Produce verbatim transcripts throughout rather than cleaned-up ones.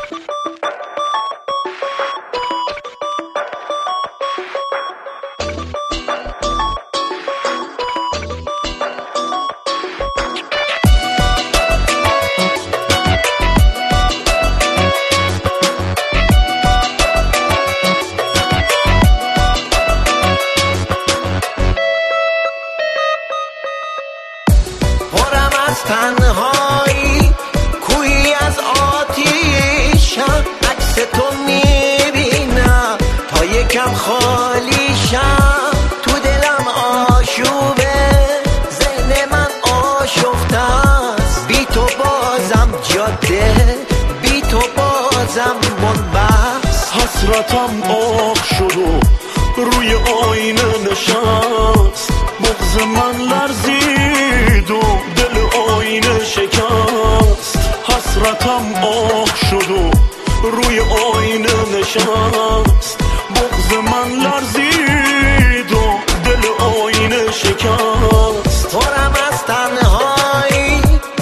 تنهایی کوی از آتیشم، عکس تو میبینم تا یکم خالیشم. تو دلم آشوبه، ذهن من آشفته است، بی تو بازم جاده، بی تو بازم بنبست. حسرتم آب شد و روی آینه نشست، بغض من لرزید و دل آینه شکست. حسرتم آب شد و روی آینه نشست، بغض من لرزید و دل آینه شکست. پرم از تنهایی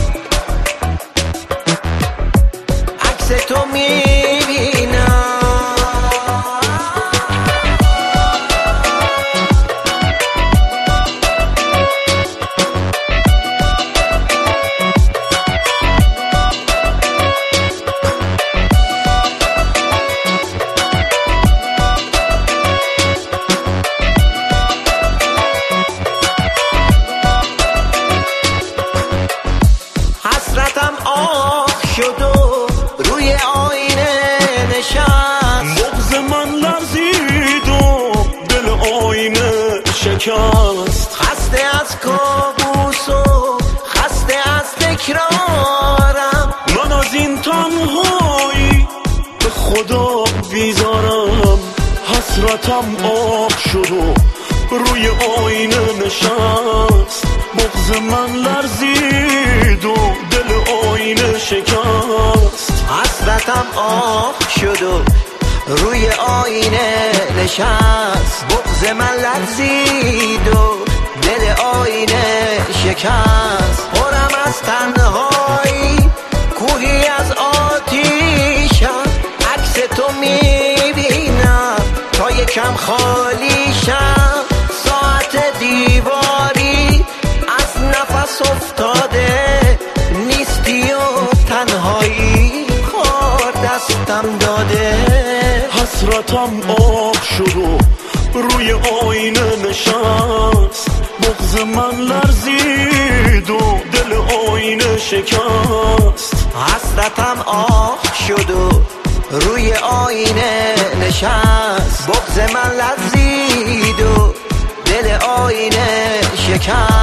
عکس تو میبینم، حسرتم آه شد و روی آینه نشست، بغض من لرزید و دل آینه شکست. خسته از کابوس و خسته از تکرارم، من از این تنهایی به خدا بیزارم. حسرتم آب شد و روی آینه نشست، بغض من لرزید و دل آینه شکست. حسرتم آه شد و روی آینه نشست، بغض من لرزید و دل آینه شکست. پرم از تنهایی کوهی از آتیشم، عکس تو میبینم تا یکم خالیشم. ساعت دیواری از نفس افتاده، نیستی و تنهایی خار دستم داده. حسرتم آب شد و روی آینه نشست، بغض من لرزید و دل آینه شکست. حسرتم آه شد و روی آینه نشست، بغض من لرزید و دل آینه شکست.